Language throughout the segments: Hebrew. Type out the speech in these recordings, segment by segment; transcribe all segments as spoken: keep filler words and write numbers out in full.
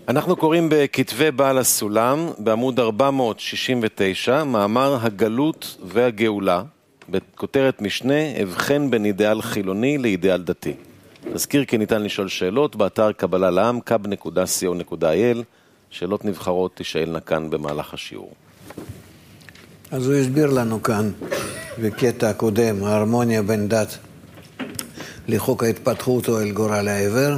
אנחנו קוראים בכתבי בעל הסולם, בעמוד ארבע מאות שישים ותשע, מאמר הגלות והגאולה, בכותרת משנה, הבחן בין אידיאל חילוני לאידיאל דתי. תזכיר כי ניתן לשאול שאלות באתר קבלה לעם, קאב נקודה סי או נקודה איי אל, שאלות נבחרות תשאלנה כאן במהלך השיעור. אז הוא הסביר לנו כאן, בקטע הקודם, ההרמוניה בין דת לחוק ההתפתחות או אל גורל העבר,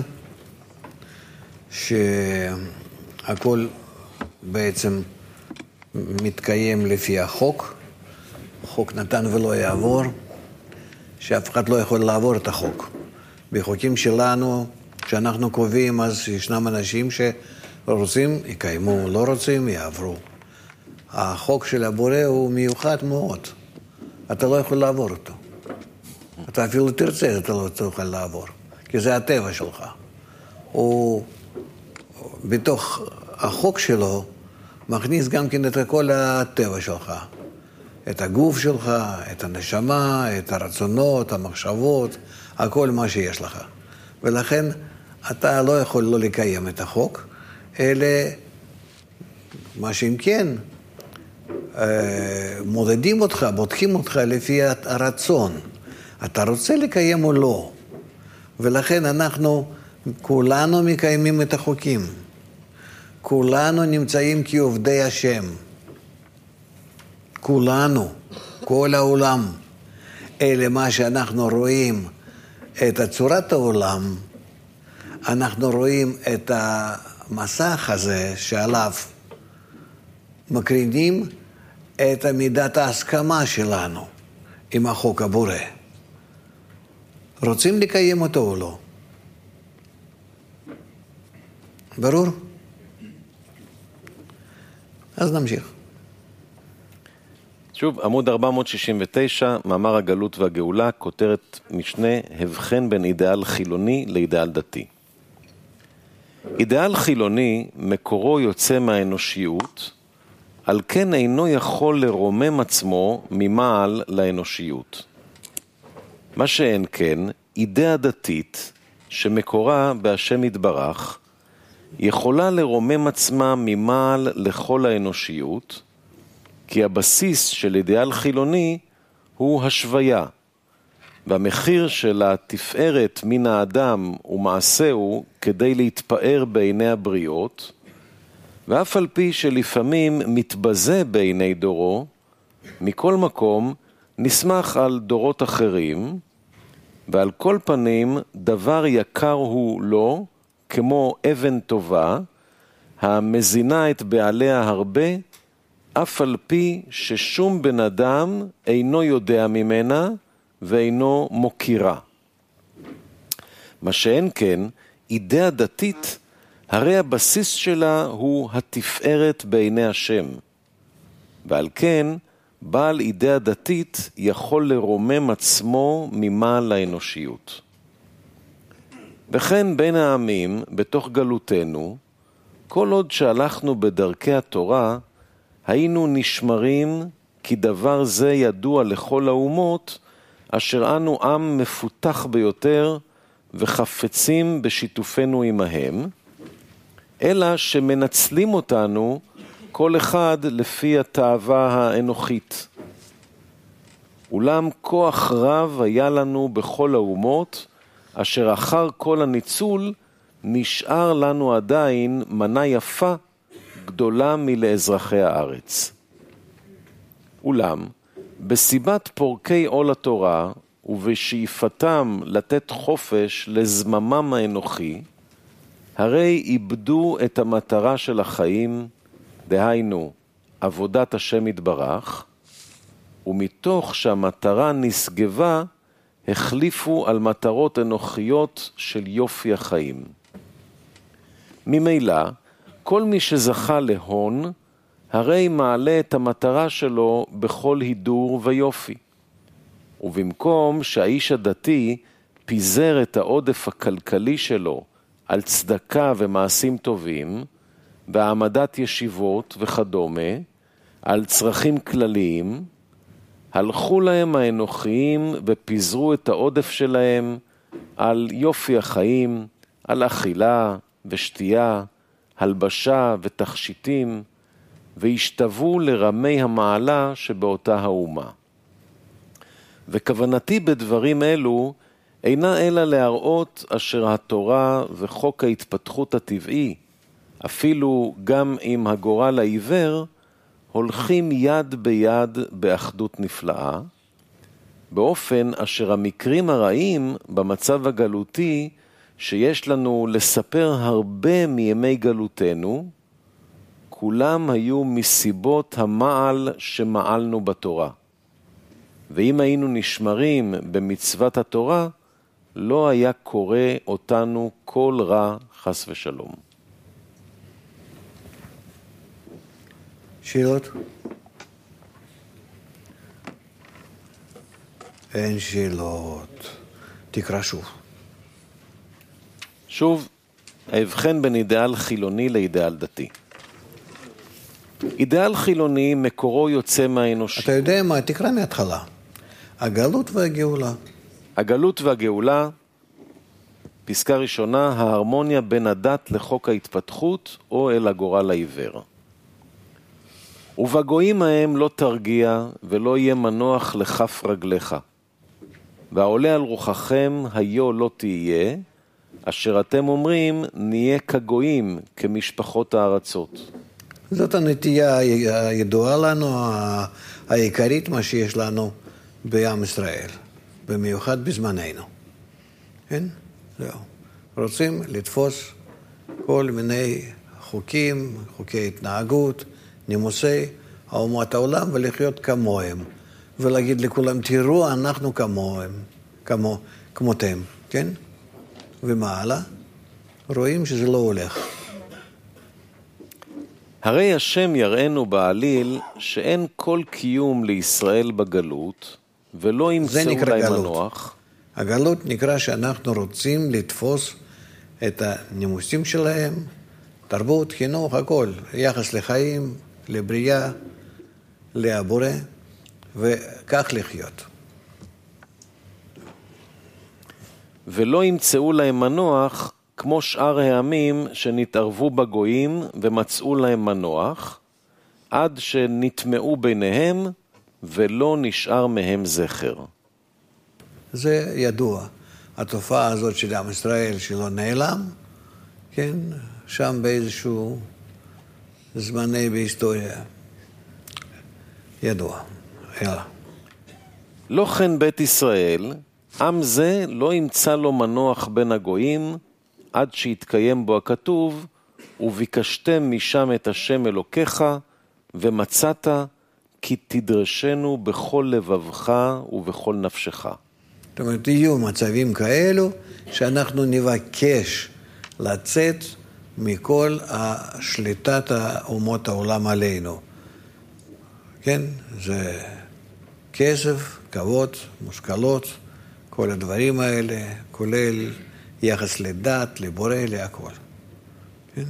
שהכל בעצם מתקיים לפי החוק, חוק נתן ולא יעבור, שאף אחד לא יכול לעבור את החוק. בחוקים שלנו, כשאנחנו קובעים, אז ישנם אנשים שרוצים, יקיימו, לא רוצים, יעברו. החוק של הבורא הוא מיוחד מאוד. אתה לא יכול לעבור אותו. אתה אפילו תרצה, אתה לא תוכל לעבור. כי זה הטבע שלך. הוא, בתוך החוק שלו, מכניס גם כן את כל הטבע שלך. את הגוף שלך, את הנשמה, את הרצונות, המחשבות, הכל מה שיש לך. ולכן אתה לא יכול לא לקיים את החוק, אלא מה שאם כן, מודדים אותך, בודקים אותך לפי הרצון. אתה רוצה לקיים או לא. ולכן אנחנו כולנו מקיימים את החוקים. כולנו נמצאים כעובדי השם. כולנו, כל העולם. אלה מה שאנחנו רואים את צורת העולם, אנחנו רואים את המסך הזה שעליו מקרינים את מידת ההסכמה שלנו עם החוק הבורא. רוצים לקיים אותו או לא? ברור? אז נמשיך. שוב, עמוד ארבע מאות שישים ותשע, מאמר הגלות והגאולה, כותרת משנה, הבחן בין אידיאל חילוני לאידיאל דתי. אידיאל חילוני מקורו יוצא מהאנושיות, על כן אינו יכול לרומם עצמו ממעל לאנושיות. מה שאין כן, אידאה דתית, שמקורה בהשם יתברך, יכולה לרומם עצמה ממעל לכל האנושיות, כי הבסיס של אידיאל חילוני הוא השוויה, והמחיר של התפארת מן האדם ומעשהו כדי להתפאר בעיני הבריות, ואף על פי שלפעמים מתבזה בעיני דורו, מכל מקום נסמך על דורות אחרים, ועל כל פנים דבר יקר הוא לו, כמו אבן טובה, המזינה את בעליה הרבה, אף על פי ששום בן אדם אינו יודע ממנה ואינו מוקירה. מה שאין כן, אידאה דתית, הרי הבסיס שלה הוא התפארת בעיני השם. ועל כן, בעל אידאה דתית יכול לרומם עצמו ממעל לאנושיות. וכן בין העמים, בתוך גלותנו, כל עוד שהלכנו בדרכי התורה, היינו נשמרים כי דבר זה ידוע לכל האומות, אשר אנו עם מפותח ביותר וחפצים בשיתופנו עמהם, אלא שמנצלים אותנו כל אחד לפי התאווה האנוכית. אולם כוח רב היה לנו בכל האומות, אשר אחר כל הניצול נשאר לנו עדיין מנה יפה גדולה מלאזרחי הארץ. אולם, בסיבת פורקי עול התורה ובשאיפתם לתת חופש לזממם האנוכי, הרי איבדו את המטרה של החיים, דהיינו, עבודת השם יתברך, ומתוך שהמטרה נסגבה, החליפו על מטרות אנוכיות של יופי החיים. ממילא, כל מי שזכה להון, הרי מעלה את המטרה שלו בכל הידור ויופי. ובמקום שהאיש הדתי פיזר את העודף הכלכלי שלו על צדקה ומעשים טובים, בהעמדת ישיבות וכדומה, על צרכים כלליים, הלכו להם האנוכיים ופיזרו את העודף שלהם על יופי החיים, על אכילה ושתייה, הלבשה ותכשיטים, והשתוו לרמי המעלה שבאותה האומה. וכוונתי בדברים אלו אינה אלא להראות אשר התורה וחוק ההתפתחות הטבעי, אפילו גם עם הגורל העיוור, הולכים יד ביד באחדות נפלאה, באופן אשר המקרים הרעים במצב הגלותי שיש לנו לספר הרבה מימי גלותנו, כולם היו מסיבות המעל שמעלנו בתורה. ואם היינו נשמרים במצוות התורה, לא היה קורה אותנו כל רע חס ושלום. שאלות? אין שאלות. תקרא שוב. שוב, ההבחן בין אידאל חילוני לאידאל דתי. אידאל חילוני מקורו יוצא מהאנושי. אתה יודע מה? תקרא מההתחלה. הגלות והגאולה. הגלות והגאולה, פסקה ראשונה, ההרמוניה בין הדת לחוק ההתפתחות או אל הגורל העיוור. ובגויים ההם לא תרגיע ולא יהיה מנוח לכף רגליך. והעולה על רוחכם היו לא תהיה, אשר אתם אומרים נהיה כגויים כמשפחות הארצות. זאת הנטייה הידועה לנו, העיקרית מה שיש לנו בעם ישראל, במיוחד בזמננו. כן? זהו. רוצים לתפוס כל מיני חוקים, חוקי התנהגות, נימוסי אומות העולם ולחיות כמוהם. ולהגיד לכולם, תראו, אנחנו כמוהם, כמו, כמותם, כן? ומה הלאה? רואים שזה לא הולך. הרי השם יראינו בעליל שאין כל קיום לישראל בגלות, ולא ימצאו להם מנוח. הגלות נקרא שאנחנו רוצים לתפוס את הנימוסים שלהם, תרבות, חינוך, הכל, יחס לחיים, לבריאה, לבורא, וכך לחיות. ולא ימצאו להם מנוח כמו שאר העמים שנתערבו בגויים ומצאו להם מנוח, עד שנטמעו ביניהם ולא נשאר מהם זכר. זה ידוע. התופעה הזאת של עם ישראל שלא נעלם, כן, שם באיזשהו זמני בהיסטוריה. ידוע. יאללה. לא כן בית ישראל, עם זה לא ימצא לו מנוח בין הגויים, עד שיתקיים בו הכתוב, וביקשתם משם את השם אלוקיך, ומצאת, כי תדרשנו בכל לבבך ובכל נפשך. זאת אומרת, יהיו מצבים כאלו, שאנחנו נבקש לצאת מכל השליטת האומות העולם עלינו. כן? זה כסף, כבוד, מושכלות, כל הדברים האלה, כולל יחס לדת, לבורא, להכל. כן?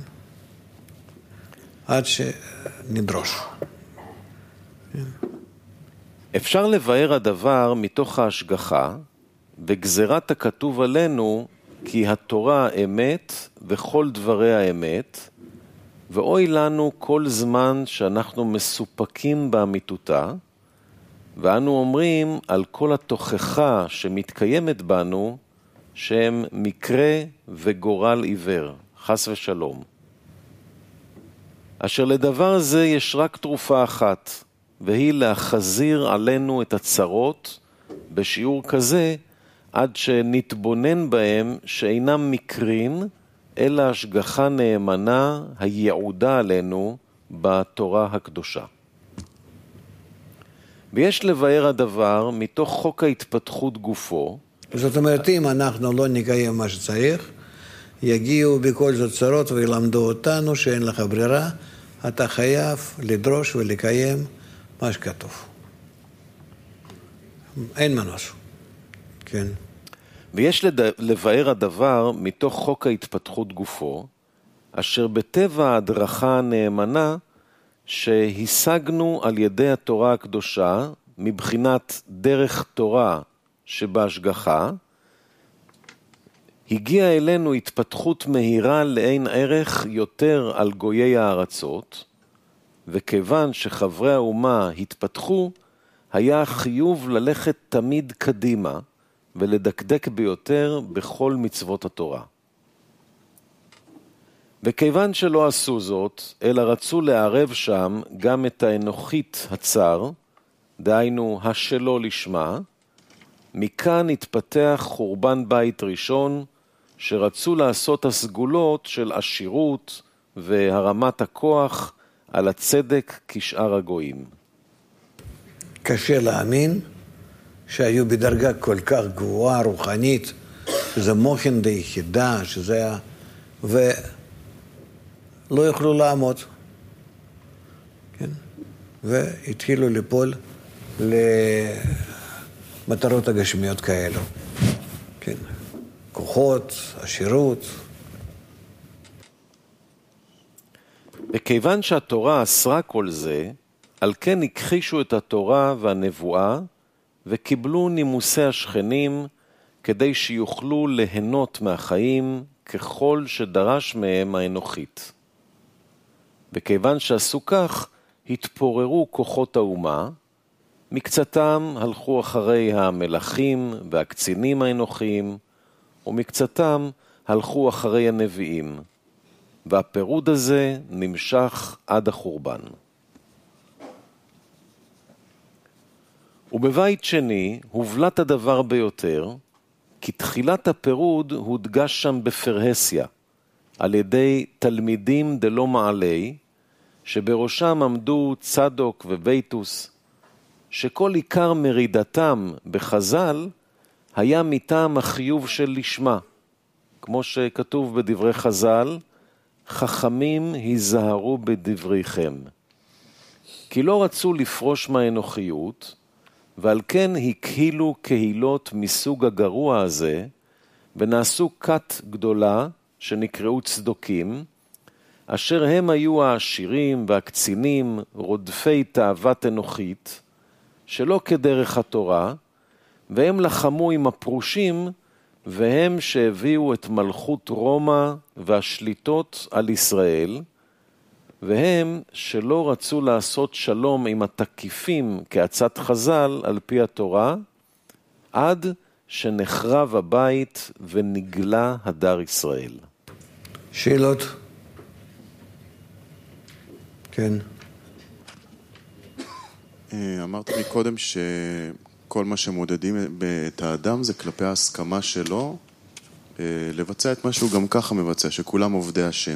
עד שנדרוש. כן? אפשר לבאר הדבר מתוך ההשגחה, בגזרת הכתוב עלינו, כי התורה אמת וכל דבריה אמת, ואוי לנו כל זמן שאנחנו מסופקים באמיתותה, ואנו אומרים על כל התוכחה שמתקיימת בנו, שהם מקרה וגורל עיוור, חס ושלום. אשר לדבר זה יש רק תרופה אחת, והיא להחזיר עלינו את הצרות בשיעור כזה, עד שנתבונן בהם שאינם מקרים, אלא השגחה נאמנה היעודה עלינו בתורה הקדושה. ויש לבאר הדבר מתוך חוק ההתפתחות גופו. זאת אומרת, אם אנחנו לא נקיים מה שצריך, יגיעו בכל זאת צרות וילמדו אותנו שאין לך ברירה, אתה חייב לדרוש ולקיים מה שכתוב. אין מנוס. כן. ויש לבאר הדבר מתוך חוק ההתפתחות גופו, אשר בטבע ההדרכה הנאמנה שהשגנו על ידי התורה הקדושה, מבחינת דרך תורה שבהשגחה, הגיעה אלינו התפתחות מהירה לאין ערך יותר על גויי הארצות, וכיוון שחברי האומה התפתחו, היה חיוב ללכת תמיד קדימה ולדקדק ביותר בכל מצוות התורה. וכיוון שלא עשו זאת, אלא רצו לערב שם גם את האנוכית הצר, דהיינו השלו לשמה, מכאן התפתח חורבן בית ראשון, שרצו לעשות הסגולות של עשירות והרמת הכוח על הצדק כשאר הגויים. קשה להאמין שהיו בדרגה כל כך גבוהה רוחנית, שזה מוחין דיחידה, שזה היה, ולא יכלו לעמוד. כן? והתחילו ליפול למטרות הגשמיות כאלו. כן. כוחות, עשירות. וכיוון שהתורה אסרה כל זה, על כן הכחישו את התורה והנבואה, וקיבלו נימוסי השכנים, כדי שיוכלו ליהנות מהחיים, ככל שדרש מהם האנוכית. וכיוון שעשו כך, התפוררו כוחות האומה, מקצתם הלכו אחרי המלכים והקצינים האנוכיים, ומקצתם הלכו אחרי הנביאים, והפירוד הזה נמשך עד החורבן. ובבית שני הובלט הדבר ביותר, כי תחילת הפירוד הודגש שם בפרהסיה, על ידי תלמידים דלא מעלי, שבראשם עמדו צדוק וביתוס, שכל עיקר מרידתם בחז"ל היה מטעם החיוב של לשמה, כמו שכתוב בדברי חז"ל, חכמים היזהרו בדבריכם. כי לא רצו לפרוש מהאנוכיות, ועל כן הקהילו קהילות מסוג הגרוע הזה, ונעשו כת גדולה שנקראו צדוקים, אשר הם היו העשירים והקצינים, רודפי תאוות אנוכית, שלא כדרך התורה, והם לחמו עם הפרושים, והם שהביאו את מלכות רומא והשליטות על ישראל, והם שלא רצו לעשות שלום עם התקיפים כעצת חז"ל על פי התורה, עד שנחרב הבית ונגלה הדר ישראל. שאלות? כן. אמרת מקודם שכל מה שמודדים את האדם זה כלפי ההסכמה שלו לבצע את מה שהוא גם ככה מבצע, שכולם עובדי השם.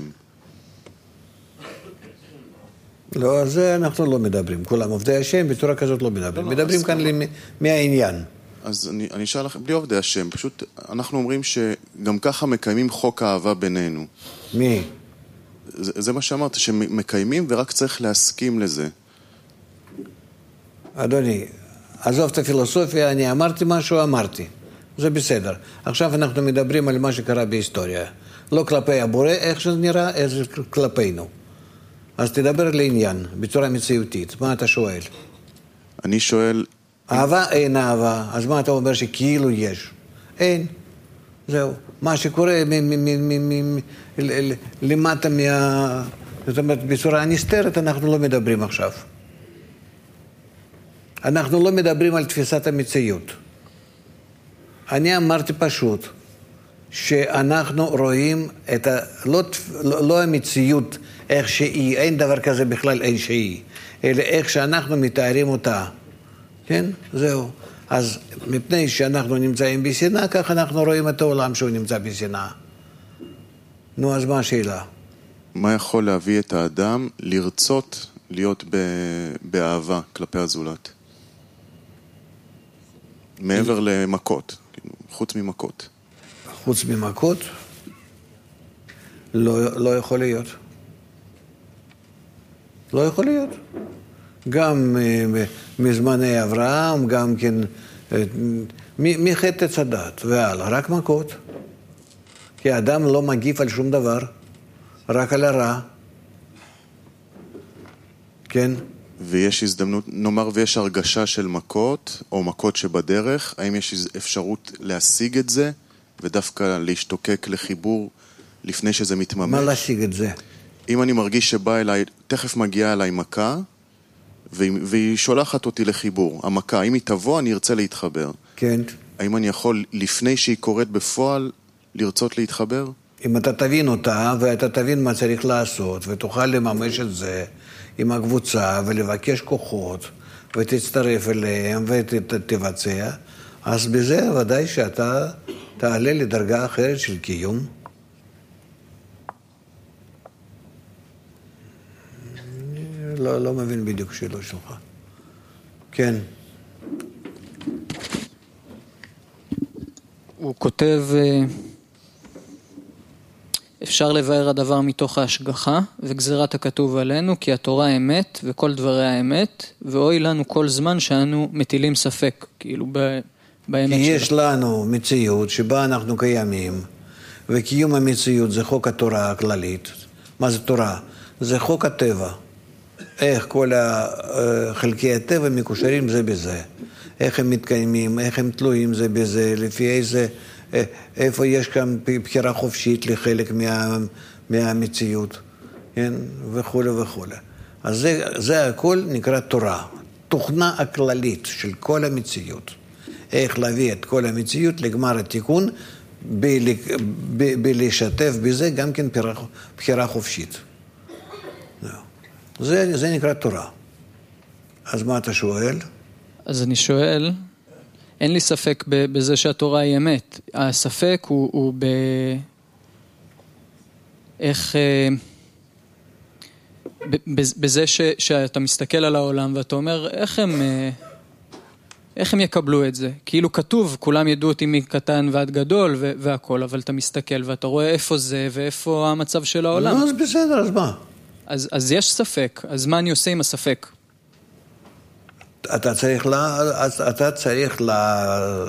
לא, על זה אנחנו לא מדברים. כולם עובדי השם, בצורה כזאת לא מדברים. לא, מדברים לא, כאן למ... מהעניין. אז אני, אני אשאל לכם, בלי עובדי השם, פשוט אנחנו אומרים שגם ככה מקיימים חוק האהבה בינינו. מי? זה, זה מה שאמרת, שמקיימים ורק צריך להסכים לזה. אדוני, עזוב את הפילוסופיה, אני אמרתי משהו, אמרתי. זה בסדר. עכשיו אנחנו מדברים על מה שקרה בהיסטוריה. לא כלפי הבורא, איך שזה נראה, איך זה כלפינו. אז תדבר לעניין, בצורה מציאותית. מה אתה שואל? אני שואל... אהבה אין אהבה, אז מה אתה אומר שכאילו יש? אין. זהו. מה שקורה למטה מה... זאת אומרת, בצורה הנסתרת אנחנו לא מדברים עכשיו. אנחנו לא מדברים על תפיסת המציאות. אני אמרתי פשוט, שאנחנו רואים את ה... לא, לא, לא המציאות איך שהיא, אין דבר כזה בכלל אין שהיא, אלא איך שאנחנו מתארים אותה. כן? זהו. אז מפני שאנחנו נמצאים בשנאה, כך אנחנו רואים את העולם שהוא נמצא בשנאה. נו, אז מה השאלה? מה יכול להביא את האדם לרצות להיות באהבה כלפי הזולת? מעבר למכות, חוץ ממכות. חוץ ממכות? לא, לא יכול להיות. לא יכול להיות. גם מזמני אברהם, גם כן, מחטא צדת והלאה, רק מכות. כי האדם לא מגיב על שום דבר, רק על הרע. כן? ויש הזדמנות, נאמר ויש הרגשה של מכות, או מכות שבדרך, האם יש אפשרות להשיג את זה ודווקא להשתוקק לחיבור לפני שזה מתממש. מה להשיג את זה? אם אני מרגיש שבא אליי, תכף מגיעה אליי מכה, והיא, והיא שולחת אותי לחיבור. המכה, אם היא תבוא, אני ארצה להתחבר. כן. האם אני יכול, לפני שהיא קורית בפועל, לרצות להתחבר? אם אתה תבין אותה, ואתה תבין מה צריך לעשות, ותוכל לממש את זה עם הקבוצה, ולבקש כוחות, ותצטרף אליהם, ותבצע, אז בזה ודאי שאתה תעלה לדרגה אחרת של קיום. לא, לא מבין בדיוק שאלה שלך. כן. הוא כותב, אפשר לבאר הדבר מתוך ההשגחה וגזירת הכתוב עלינו, כי התורה אמת וכל דברי האמת, ואוי לנו כל זמן שאנו מטילים ספק, כאילו באמת כי יש לנו מציאות שבה אנחנו קיימים, וקיום המציאות זה חוק התורה הכללית. מה זה תורה? זה חוק הטבע. איך כל חלקי הטבע מקושרים זה בזה. איך הם מתקיימים, איך הם תלויים זה בזה, לפי איזה, איפה יש כאן בחירה חופשית לחלק מה, מהמציאות, כן? וכו' וכו'. אז זה, זה הכל נקרא תורה. תוכנה הכללית של כל המציאות. איך להביא את כל המציאות לגמר התיקון, בלשתף בזה גם כן בחירה חופשית. זה, זה נקרא תורה. אז מה אתה שואל? אז אני שואל, אין לי ספק בזה שהתורה היא אמת. הספק הוא, הוא ב... איך... בזה ש, שאתה מסתכל על העולם ואתה אומר, איך הם... איך הם יקבלו את זה? כאילו כתוב, כולם ידעו אותי מקטן ועד גדול והכל, אבל אתה מסתכל ואתה רואה איפה זה ואיפה המצב של העולם. לא, אז בסדר, אז מה? אז, אז יש ספק, אז מה אני עושה עם הספק? אתה צריך, לה, אתה צריך לה,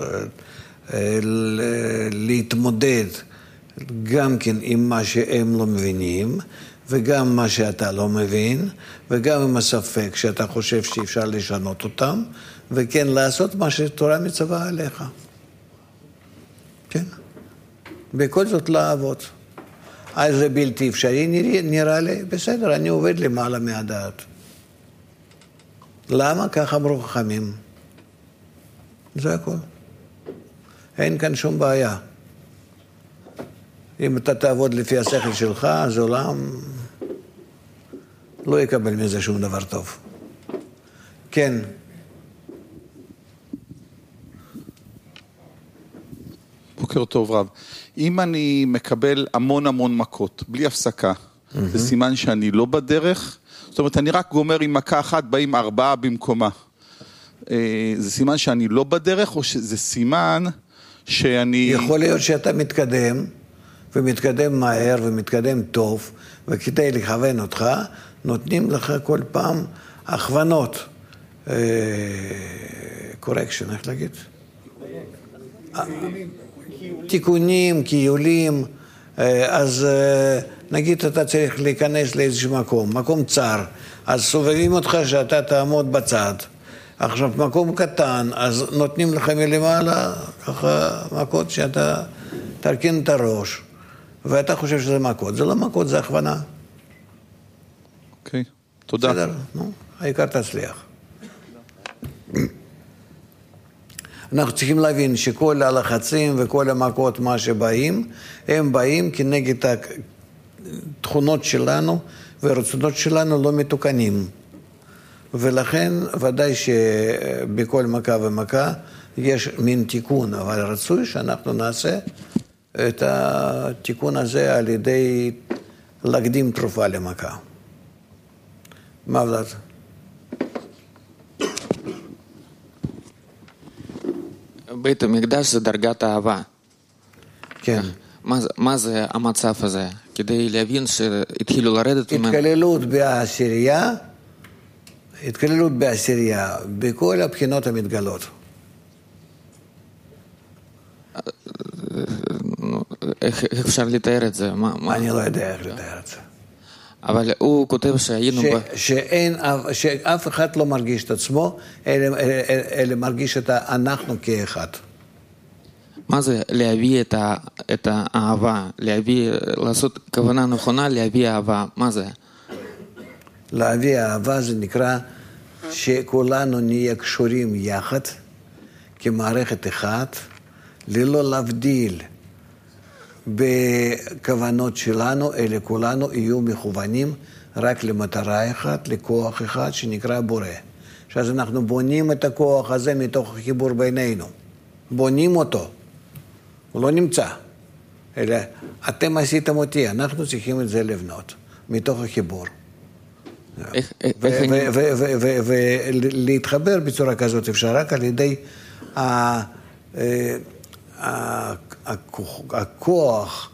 להתמודד גם כן עם מה שהם לא מבינים, וגם מה שאתה לא מבין, וגם עם הספק שאתה חושב שאפשר לשנות אותם, וכן לעשות מה שתורה מצווה עליך. כן? בכל זאת לעבוד. אז זה בלתי אפשרי, נראה, נראה לי, בסדר, אני עובד למעלה מהדעת. למה? כך אמרו חכמים. זה הכל. אין כאן שום בעיה. אם אתה תעבוד לפי השכל שלך, אז עולם לא יקבל מזה שום דבר טוב. כן. בוקר טוב רב. אם אני מקבל המון המון מכות, בלי הפסקה, mm-hmm. זה סימן שאני לא בדרך, זאת אומרת, אני רק גומר עם מכה אחת, באים ארבעה במקומה. זה סימן שאני לא בדרך, או שזה סימן שאני... יכול להיות שאתה מתקדם, ומתקדם מהר, ומתקדם טוב, וכדי לכוון אותך, נותנים לך כל פעם הכוונות. קורקשן, איך להגיד? תיקונים, קיולים, אז נגיד אתה צריך להיכנס לאיזשהו מקום, מקום צר, אז סובבים אותך שאתה תעמוד בצד. עכשיו מקום קטן, אז נותנים לך מלמעלה ככה מכות שאתה תרכין את הראש, ואתה חושב שזה מכות. זה לא מכות, זה הכוונה. אוקיי, תודה. בסדר, נו, העיקר תצליח. אנחנו צריכים להבין שכל הלחצים וכל המכות מה שבאים, הם באים כנגד התכונות שלנו והרצונות שלנו לא מתוקנים. ולכן ודאי שבכל מכה ומכה יש מין תיקון, אבל רצוי שאנחנו נעשה את התיקון הזה על ידי להקדים תרופה למכה. מה ולד? בית המקדש זה דרגת אהבה. כן. מה, מה זה המצב הזה? כדי להבין שהתחילו לרדת... התקללות בעשירייה, התקללות בעשירייה, בכל הבחינות המתגלות. איך אפשר לתאר את זה? מה, מה... אני לא יודע איך לתאר את זה. אבל הוא כותב שהיינו... ש, ב... שאין, שאף אחד לא מרגיש את עצמו, אלא, אלא מרגיש את אנחנו כאחד. מה זה להביא את, ה, את האהבה, להביא, לעשות כוונה נכונה, להביא אהבה, מה זה? להביא אהבה זה נקרא שכולנו נהיה קשורים יחד, כמערכת אחת, ללא להבדיל בכוונות שלנו, אלא כולנו יהיו מכוונים רק למטרה אחת, לכוח אחד שנקרא בורא. שאז אנחנו בונים את הכוח הזה מתוך החיבור בינינו. בונים אותו. הוא לא נמצא. אלא אתם עשיתם אותי, אנחנו צריכים את זה לבנות, מתוך החיבור. ולהתחבר בצורה כזאת אפשר רק על ידי הכוח,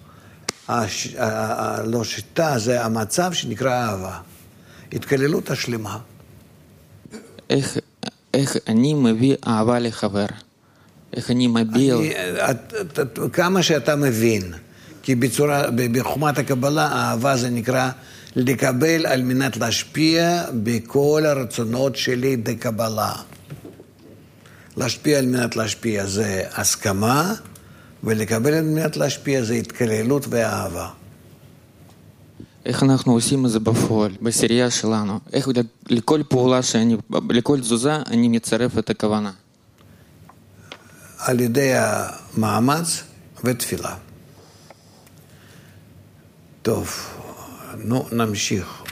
לא שיטה, זה המצב שנקרא אהבה. התקללות השלמה. איך, איך אני מביא אהבה לחבר? איך אני מביע? כמה שאתה מבין, כי בצורה, בחוכמת הקבלה, האהבה זה נקרא לקבל על מנת להשפיע בכל הרצונות שלי בקבלה. להשפיע על מנת להשפיע זה הסכמה, ולקבל על מנת להשפיע זה התקללות ואהבה. איך אנחנו עושים את זה בפועל, בסירייה שלנו? איך לכל פעולה שאני, לכל תזוזה אני מצרף את הכוונה? על ידי המאמץ ותפילה. טוב, נו, נמשיך.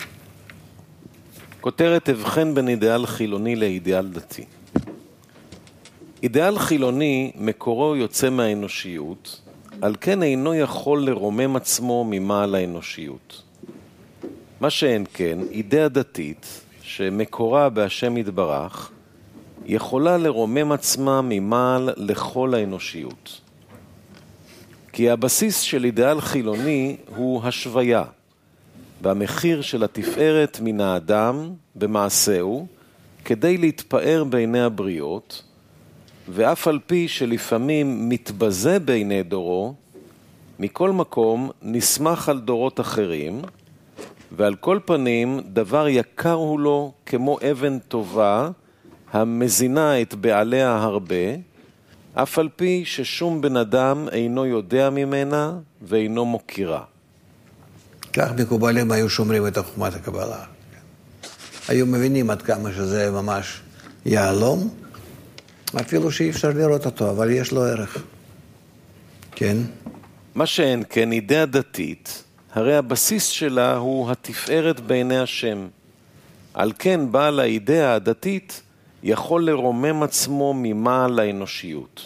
כותרת הבחן בין אידיאל חילוני לאידיאל דתי. אידיאל חילוני מקורו יוצא מהאנושיות, על כן אינו יכול לרומם עצמו ממעל האנושיות. מה שאין כן, אידאה דתית, שמקורה בהשם יתברך, יכולה לרומם עצמה ממעל לכל האנושיות. כי הבסיס של אידיאל חילוני הוא השוויה, והמחיר של התפארת מן האדם במעשהו, כדי להתפאר בעיני הבריות, ואף על פי שלפעמים מתבזה בעיני דורו, מכל מקום נסמך על דורות אחרים, ועל כל פנים דבר יקר הוא לו כמו אבן טובה, המזינה את בעליה הרבה, אף על פי ששום בן אדם אינו יודע ממנה ואינו מוקירה. כך מקובלים היו שומרים את חוכמת הקבלה. היו מבינים עד כמה שזה ממש יעלום, אפילו שאי אפשר לראות אותו, אבל יש לו ערך. כן? מה שאין כן אידאה דתית, הרי הבסיס שלה הוא התפארת בעיני השם. על כן בעל האידאה הדתית יכול לרומם עצמו ממעל האנושיות.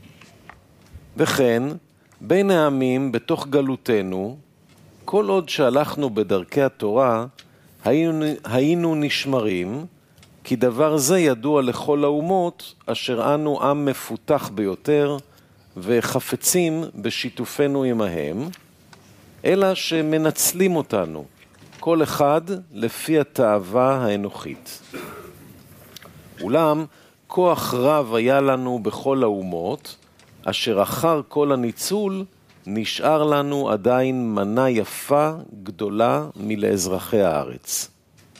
וכן, בין העמים בתוך גלותנו, כל עוד שהלכנו בדרכי התורה, היינו, היינו נשמרים, כי דבר זה ידוע לכל האומות, אשר אנו עם מפותח ביותר, וחפצים בשיתופנו עמהם, אלא שמנצלים אותנו, כל אחד לפי התאווה האנוכית. אולם, כוח רב היה לנו בכל האומות, אשר אחר כל הניצול, נשאר לנו עדיין מנה יפה, גדולה, מלאזרחי הארץ.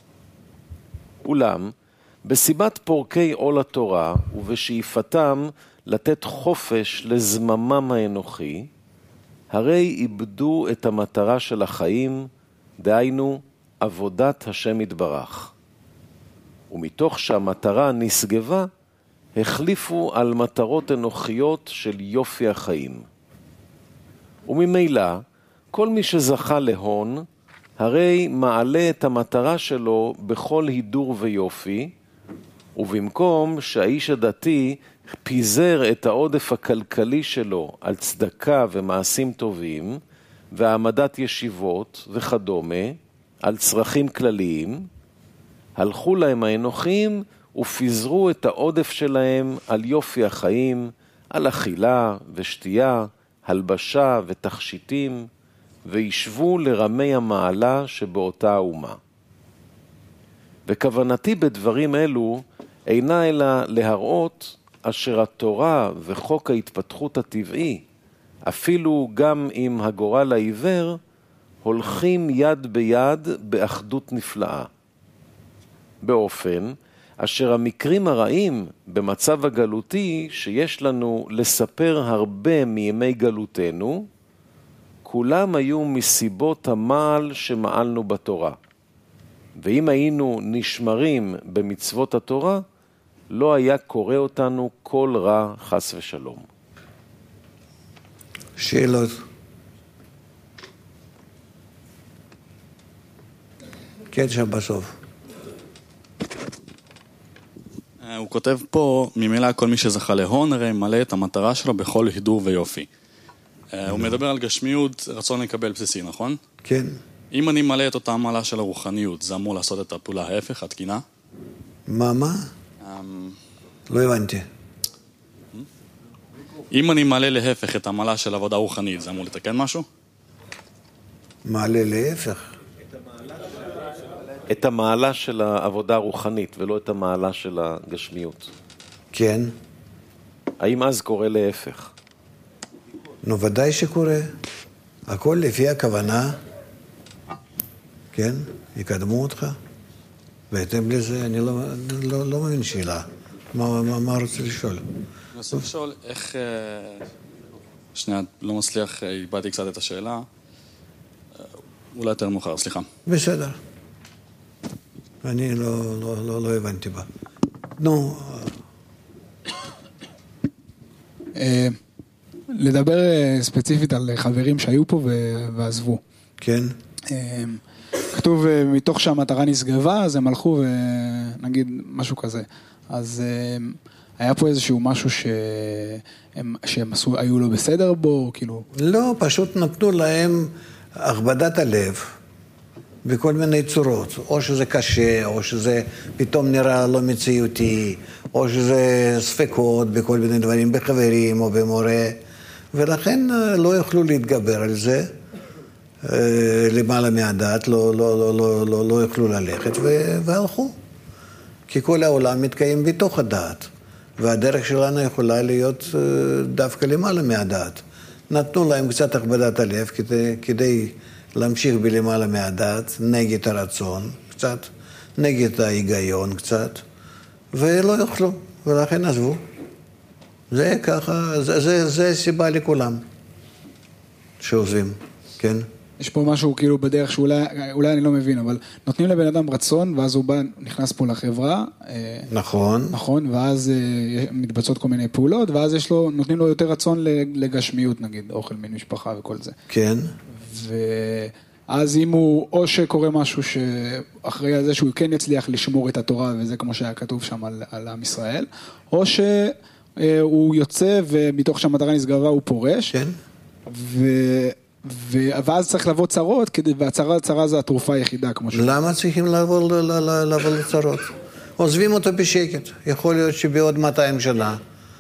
אולם, בסיבת פורקי עול התורה, ובשאיפתם לתת חופש לזממם האנוכי, הרי איבדו את המטרה של החיים, דהיינו עבודת השם יתברך. ומתוך שהמטרה נסגבה, החליפו על מטרות אנוכיות של יופי החיים. וממילא, כל מי שזכה להון, הרי מעלה את המטרה שלו בכל הידור ויופי, ובמקום שהאיש הדתי פיזר את העודף הכלכלי שלו על צדקה ומעשים טובים, והעמדת ישיבות וכדומה, על צרכים כלליים, הלכו להם האנוכיים ופיזרו את העודף שלהם על יופי החיים, על אכילה ושתייה, הלבשה ותכשיטים, וישבו לרמי המעלה שבאותה האומה. וכוונתי בדברים אלו אינה אלא להראות אשר התורה וחוק ההתפתחות הטבעי, אפילו גם עם הגורל העיוור, הולכים יד ביד באחדות נפלאה. באופן אשר המקרים הרעים במצב הגלותי שיש לנו לספר הרבה מימי גלותנו, כולם היו מסיבות המעל שמעלנו בתורה. ואם היינו נשמרים במצוות התורה, לא היה קורא אותנו כל רע חס ושלום. שאלות. כן, שם בסוף. הוא כותב פה, ממילא כל מי שזכה להון הרי מלא את המטרה שלו בכל הידור ויופי. הוא מדבר על גשמיות, רצון לקבל בסיסי, נכון? כן. אם אני מלא את אותה מעלה של הרוחניות, זה אמור לעשות את הפעולה ההפך, התקינה? מה, מה? לא הבנתי. אם אני מלא להפך את המעלה של עבודה רוחנית, זה אמור לתקן משהו? מעלה להפך. את המעלה של העבודה הרוחנית ולא את המעלה של הגשמיות. כן. האם אז קורה להפך? נו, ודאי שקורה. הכל לפי הכוונה, כן, יקדמו אותך. בהתאם לזה, אני לא, לא, לא מבין שאלה. מה, מה, מה רוצה לשאול? אני רוצה לשאול איך... שנייה, לא מצליח, איבדתי קצת את השאלה. אולי יותר מאוחר, סליחה. בסדר. אני לא, לא, לא, לא הבנתי בה. נו. לדבר ספציפית על חברים שהיו פה ועזבו. כן. כתוב, מתוך שהמטרה נסגבה, אז הם הלכו ונגיד משהו כזה. אז היה פה איזשהו משהו שהם, שהם עשו, היו לא בסדר בו, כאילו... לא, פשוט נתנו להם הכבדת הלב. בכל מיני צורות, או שזה קשה, או שזה פתאום נראה לא מציאותי, או שזה ספקות בכל מיני דברים, בחברים או במורה, ולכן לא יוכלו להתגבר על זה, למעלה מהדעת, לא, לא, לא, לא, לא, לא יוכלו ללכת, והלכו. כי כל העולם מתקיים בתוך הדעת, והדרך שלנו יכולה להיות דווקא למעלה מהדעת. נתנו להם קצת הכבדת הלב כדי... כדי להמשיך בלמעלה מהדעת, נגד הרצון קצת, נגד ההיגיון קצת, ולא יוכלו, ולכן עזבו. זה ככה, זה, זה, זה סיבה לכולם שעוזבים, כן? יש פה משהו כאילו בדרך שאולי אולי אני לא מבין, אבל נותנים לבן אדם רצון, ואז הוא בא, נכנס פה לחברה. נכון. נכון, ואז מתבצעות כל מיני פעולות, ואז יש לו, נותנים לו יותר רצון לגשמיות, נגיד, אוכל מן משפחה וכל זה. כן. ואז אם הוא, או שקורה משהו שאחרי זה שהוא כן יצליח לשמור את התורה, וזה כמו שהיה כתוב שם על, על עם ישראל, או שהוא יוצא ומתוך שהמטרה נסגרה הוא פורש, כן. ו... ו... ואז צריך לבוא צרות, כדי... והצרה הצרה זה התרופה היחידה, כמו ש... למה צריכים לבוא, לבוא לצרות? עוזבים אותו בשקט. יכול להיות שבעוד מאתיים שנה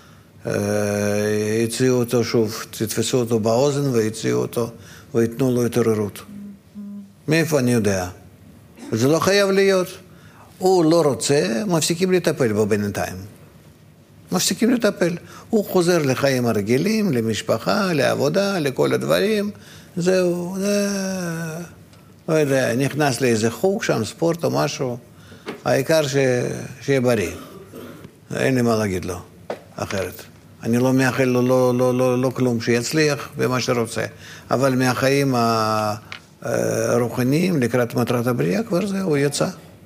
יציעו אותו שוב, תתפסו אותו באוזן ויציעו אותו, ויתנו לו התעוררות. מאיפה אני יודע? זה לא חייב להיות. הוא לא רוצה, מפסיקים לטפל בו בינתיים. מפסיקים לטפל. הוא חוזר לחיים הרגילים, למשפחה, לעבודה, לכל הדברים. זהו, זה... לא יודע, נכנס לאיזה חוג שם, ספורט או משהו. העיקר ש... שיהיה בריא. אין לי מה להגיד לו, אחרת. אני לא מאחל לו לא, לא, לא, לא כלום, שיצליח במה שרוצה. אבל מהחיים הרוחניים לקראת מטרת הבריאה כבר זה, הוא יצא.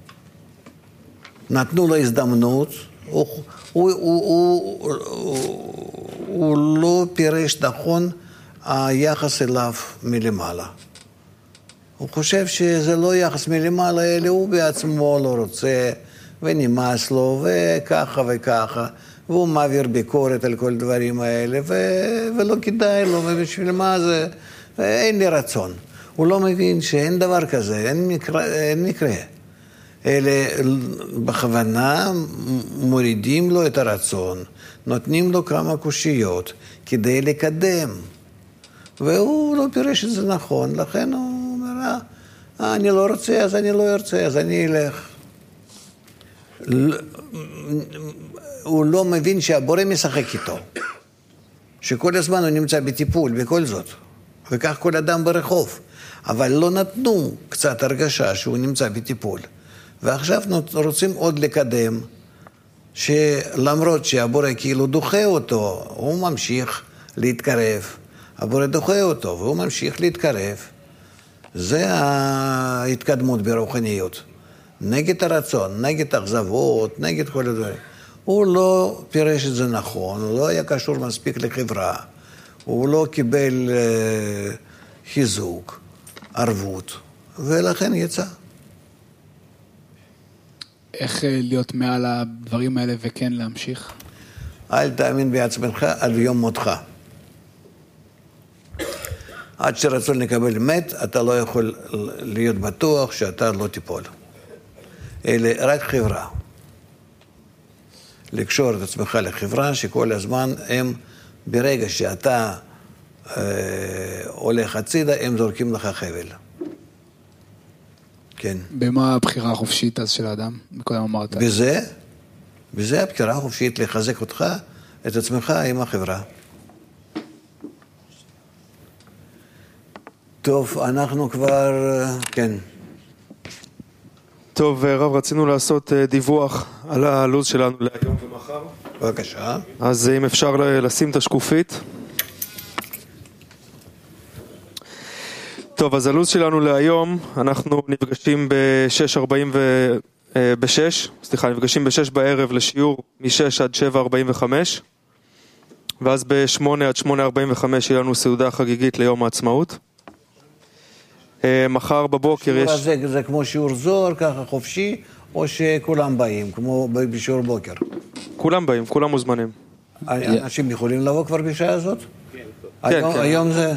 נתנו לו הזדמנות, הוא, הוא, הוא, הוא, הוא, הוא לא פירש נכון היחס אליו מלמעלה. הוא חושב שזה לא יחס מלמעלה, אלא הוא בעצמו לא רוצה, ונמאס לו, וככה וככה. והוא מעביר ביקורת על כל דברים האלה, ו- ולא כדאי לו, ובשביל מה זה, אין לי רצון. הוא לא מבין שאין דבר כזה, אין מקרה, אין מקרה. אלה בכוונה מורידים לו את הרצון, נותנים לו כמה קושיות כדי לקדם. והוא לא פירש את זה נכון, לכן הוא אומר, אה, אני לא רוצה, אז אני לא ארצה, אז אני אלך. הוא לא מבין שהבורא משחק איתו, שכל הזמן הוא נמצא בטיפול, בכל זאת, וכך כל אדם ברחוב, אבל לא נתנו קצת הרגשה שהוא נמצא בטיפול, ועכשיו רוצים עוד לקדם, שלמרות שהבורא כאילו דוחה אותו, הוא ממשיך להתקרב. הבורא דוחה אותו והוא ממשיך להתקרב. זה ההתקדמות ברוחניות. נגד הרצון, נגד אכזבות, נגד כל הדברים. הוא לא פירש את זה נכון, הוא לא היה קשור מספיק לחברה, הוא לא קיבל אה, חיזוק, ערבות, ולכן יצא. איך להיות מעל הדברים האלה וכן להמשיך? אל תאמין בעצמך עד יום מותך. עד שרצון לקבל מת, אתה לא יכול להיות בטוח שאתה לא תיפול. אלה רק חברה. לקשור את עצמך לחברה שכל הזמן הם, ברגע שאתה אה, הולך הצידה, הם זורקים לך חבל. כן. במה הבחירה החופשית אז של האדם? מקודם אמרת. בזה, בזה הבחירה החופשית לחזק אותך, את עצמך עם החברה. טוב, אנחנו כבר, כן. טוב, רב, רצינו לעשות דיווח על הלו"ז שלנו להיום ומחר. בבקשה. אז אם אפשר לשים את השקופית. טוב, אז הלו"ז שלנו להיום, אנחנו נפגשים ב-שש ארבעים ו... ב-שש, סליחה, נפגשים ב-שש בערב לשיעור מ-שש עד שבע ארבעים וחמש, ואז ב-שמונה עד שמונה ארבעים וחמש יהיה לנו סעודה חגיגית ליום העצמאות. מחר בבוקר יש... זה, זה כמו שיעור זוהר, ככה חופשי, או שכולם באים, כמו בשיעור בוקר? כולם באים, כולם מוזמנים. אנשים יכולים לבוא כבר בשעה הזאת? כן. היום, היום זה...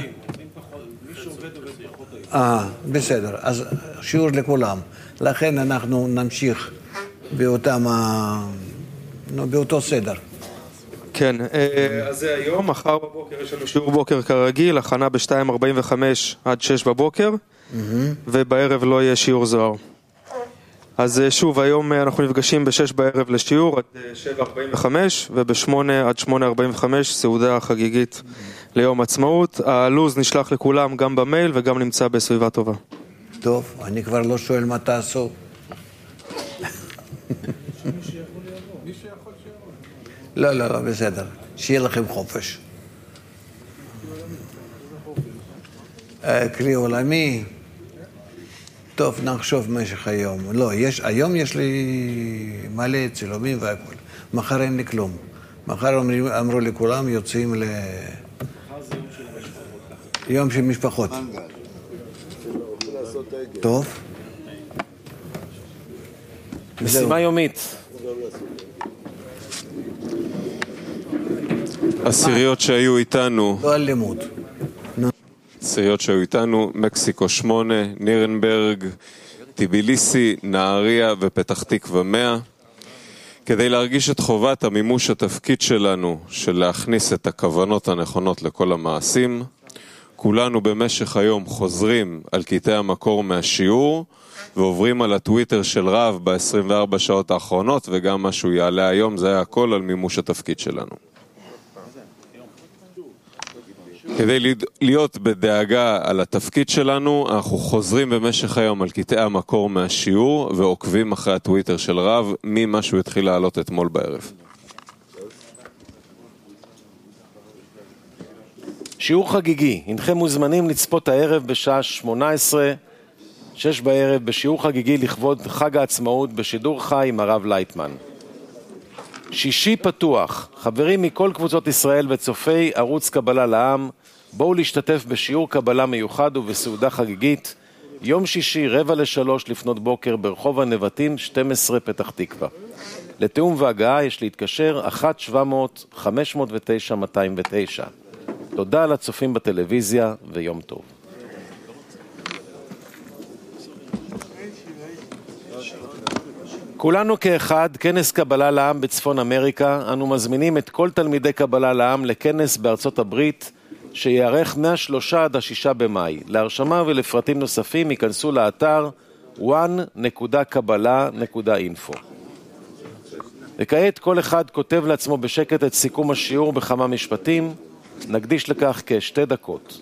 אה, בסדר. אז שיעור לכולם. לכן אנחנו נמשיך באותם, באותו סדר. כן, אז זה היום, מחר בבוקר יש לנו שיעור בוקר כרגיל, הכנה ב-שתיים ארבעים וחמש עד שש בבוקר, ובערב לא יהיה שיעור זוהר. אז שוב, היום אנחנו נפגשים ב-שש בערב לשיעור עד שבע ארבעים וחמש, וב-שמונה עד שמונה ארבעים וחמש סעודה חגיגית ליום עצמאות. הלו"ז נשלח לכולם גם במייל וגם נמצא בסביבה טובה. טוב, אני כבר לא שואל מה תעשו. לא, לא, לא, בסדר. שיהיה לכם חופש. קרי עולמי. טוב, נחשוב משך היום. לא, יש, היום יש לי מלא צילומים והכל. מחר אין לי כלום. מחר אמרו, אמרו לכולם יוצאים ל... יום של משפחות. טוב. משימה יומית. עשיריות שהיו איתנו, לא על לימוד. עשיריות שהיו איתנו, מקסיקו שמונה, נירנברג, טיביליסי, נהריה ופתח תקווה מאה. כדי להרגיש את חובת המימוש התפקיד שלנו של להכניס את הכוונות הנכונות לכל המעשים, כולנו במשך היום חוזרים על קטעי המקור מהשיעור ועוברים על הטוויטר של רב ב-עשרים וארבע שעות האחרונות, וגם מה שהוא יעלה היום, זה היה הכל על מימוש התפקיד שלנו. כדי להיות בדאגה על התפקיד שלנו, אנחנו חוזרים במשך היום על קטעי המקור מהשיעור ועוקבים אחרי הטוויטר של רב ממה שהוא התחיל לעלות אתמול בערב. שיעור חגיגי, הנכם מוזמנים לצפות הערב בשעה שמונה עשרה, שש בערב, בשיעור חגיגי לכבוד חג העצמאות בשידור חי עם הרב לייטמן. שישי פתוח, חברים מכל קבוצות ישראל וצופי ערוץ קבלה לעם, בואו להשתתף בשיעור קבלה מיוחד ובסעודה חגיגית, יום שישי רבע לשלוש לפנות בוקר ברחוב הנבטים שתים עשרה פתח תקווה. לתאום והגעה יש להתקשר אחת שבע מאות חמש מאות ותשע מאתיים ותשע. תודה לצופים בטלוויזיה ויום טוב. כולנו כאחד, כנס קבלה לעם בצפון אמריקה, אנו מזמינים את כל תלמידי קבלה לעם לכנס בארצות הברית, שיערך מה-שלושה עד השישה במאי. להרשמה ולפרטים נוספים ייכנסו לאתר וואן נקודה קבלה נקודה אינפו. וכעת כל אחד כותב לעצמו בשקט את סיכום השיעור בכמה משפטים, נקדיש לכך כשתי דקות.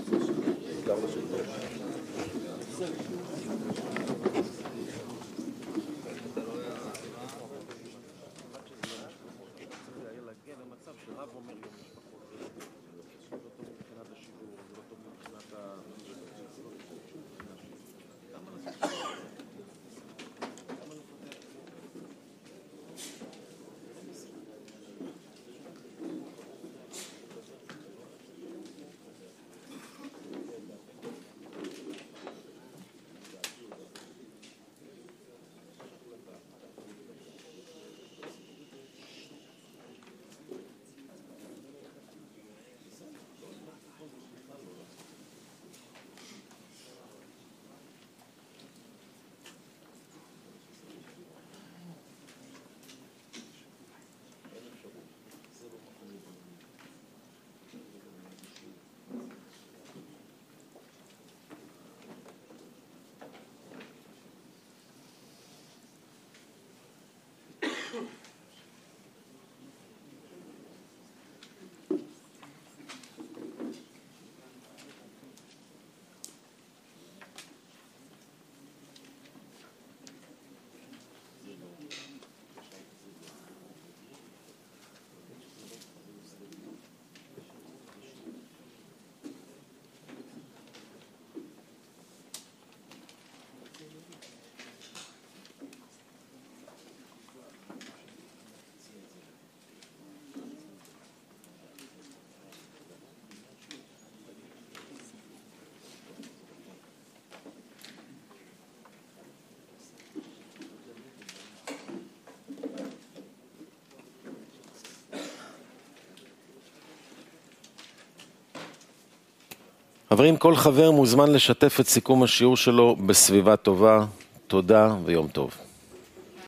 חברים, כל חבר מוזמן לשתף את סיכום השיעור שלו בסביבה טובה. תודה ויום טוב.